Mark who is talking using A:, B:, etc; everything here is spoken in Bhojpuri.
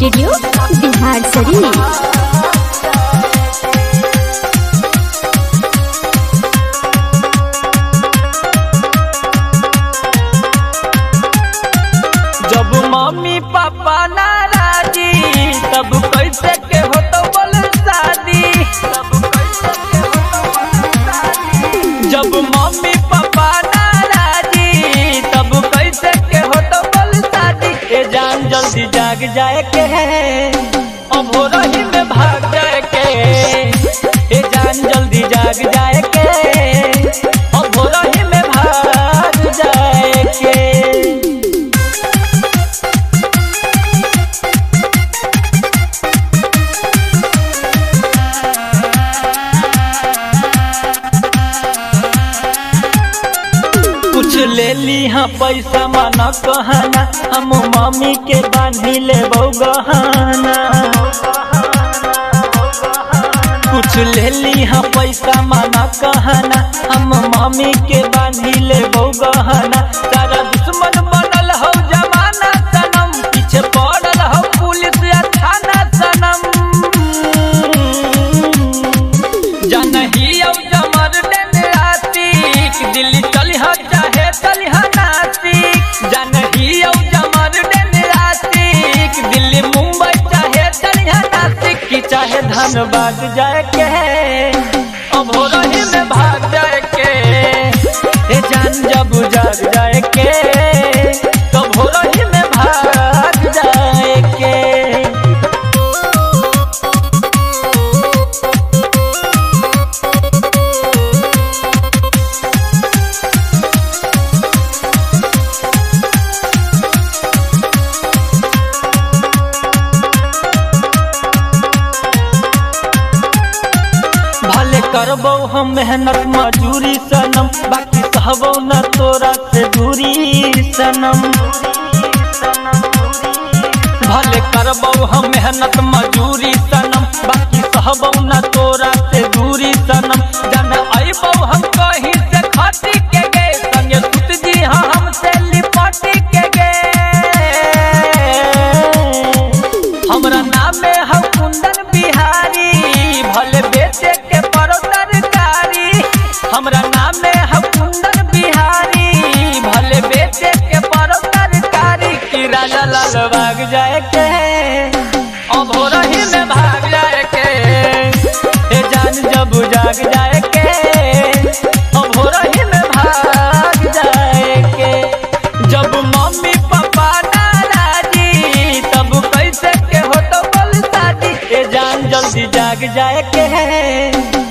A: स्टूडियो बिहार शरीफ।
B: जब मम्मी पापा नाराजी तब कैसे के होतो बोल शादी। जब मम्मी पापा नाराजी तब कैसे के होतो बोल शादी। ए जान जल्दी जाग जाए के अब हो रही में भाग जाए के। ए जान जल्दी जाग जाए के अब हो रही में भाग जाए के। कुछ ले ली हाँ पैसा माना कहना हम मम्मी के बांधी ले गहना। कुछ ले ली हाँ पैसा माना कहना हम मम्मी के बांधी ले गहना। सारा दुश्मन बनल हो जमाना सनम पीछे पड़ल हो पुलिस या थाना सनम। जानही अब जमर दिन आतिक दिल्ली चली हो चाहे चली हो नासिक। जानही अब जमर दिन आतिक दिल्ली मुंबई चाहे चली हो नासिक। की चाहे धनबाद जाए के अब हो रही में भाग जाए के। ए जान जब जाग जाए के तब हो रही में भाग जाए के। भले करबो हम मेहनत मजूरी सनम बाकी सहबो न तोरा से दूरी सनम। भले करबो हम मेहनत मजूरी सनम बाकी सहबो न तोरा से दूरी सनम। जन अइबो हम कहीं से खटी के गे संगे सुत जी हाँ हमसे लिपटी के गे। हमरा नाम है हम कुंदन बिहारी भले बेटे के परो तरकारी। हमरा नाम है हम कुंदन बिहारी भले बेटे के परो तरकारी। की राजा लाल भाग जाए के अब हो रही में भाग जाए के। ए जान जब जाग जाए के अब हो रही में भाग जाए के। जब मम्मी पापा नाराजी तब कैसे के होतो बोल शादी। ए जान जल्दी जाग जाए के